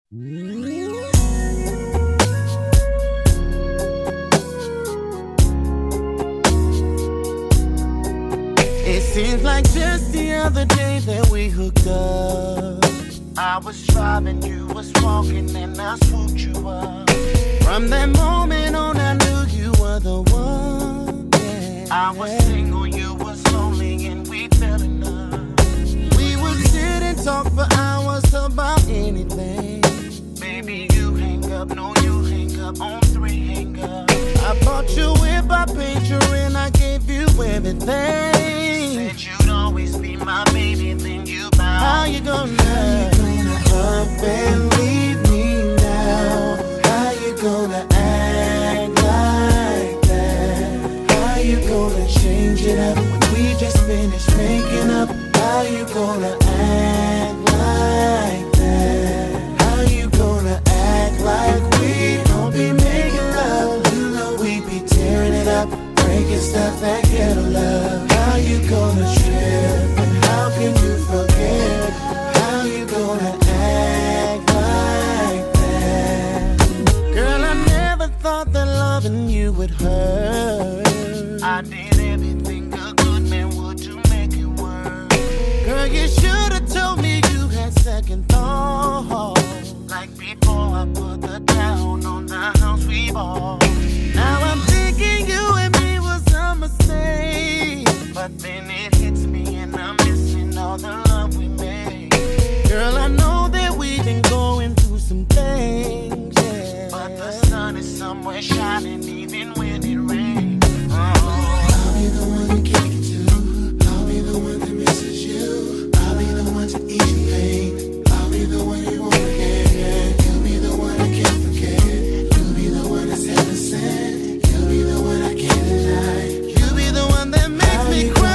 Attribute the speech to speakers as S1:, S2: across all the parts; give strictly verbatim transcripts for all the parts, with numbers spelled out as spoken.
S1: It seems like just the other day that we hooked up. I was driving, you was walking, and I swooped you up. From that moment on, I knew you were the one. Yeah. I was single, you was lonely, and we fell in love. We would sit and talk for hours about anything. Baby, you hang up, no, you hang up on three hang up. I bought you a whip, I paid you, and I gave you everything. Said you'd always be my baby, then you bow. How you gonna, how you gonna up and leave me now? How you gonna act like that? How you gonna change it up when we just finished making up? How you gonna act like that? How you gonna act like we don't be making love? You know we be tearing it up, breaking stuff that get love. How you gonna trip and how can you forget? How you gonna act like that? Girl, I never thought that loving you would hurt. I did everything a good man would to make it work. Girl, you should've told me you had second thoughts. Like before I put the down on the house we bought. Now I'm thinking you and me was a mistake. But then it hits me and I'm missing all the love we made. Girl, I know that we've been going through some things, yeah. But the sun is somewhere shining even when it rains. Oh. I'll be the one you kick it to. I'll be the one that misses you. I'll be the one to ease your pain. I'll be the one you wanna get. You'll be the one I can't forget. You'll be the one that's heaven sent. You'll be the one I can't deny. You'll be the one that makes me cry.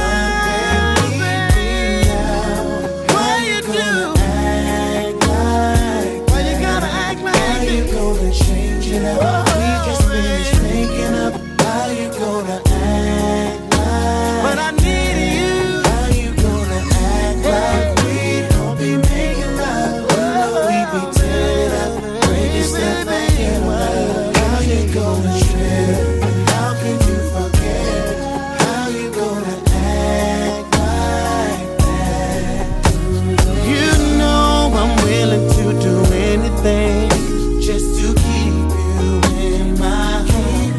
S1: Why you do? Act like why you gotta act like how you gonna change it up? We just finished making up. How you gonna act like? But I need you. How you gonna act like we don't be making love? You know we be tearing it up, breaking stuff that get love. How you gonna trip? And how can you forget? How you gonna act like that? You know I'm willing to do anything just to keep you in my home.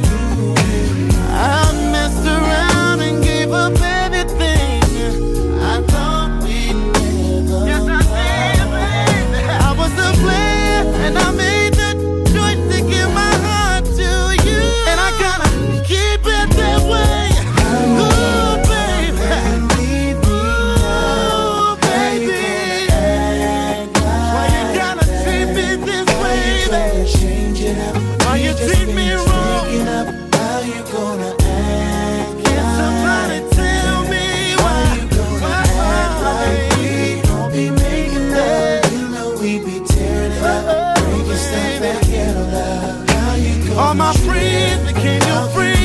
S1: I messed around and gave up everything. I thought we'd never. Yes, I did, baby. I was a player and I made the choice to give my heart to you. And I gotta keep it that way. Ooh, baby. Ooh, baby. Why you gotta treat me this way, baby? Why you treat me wrong? How you gonna act? Can somebody tell me why? You gonna act like we don't be making love? You know we be tearing it up, breaking stuff that get love. How you gonna all my friends became your friends.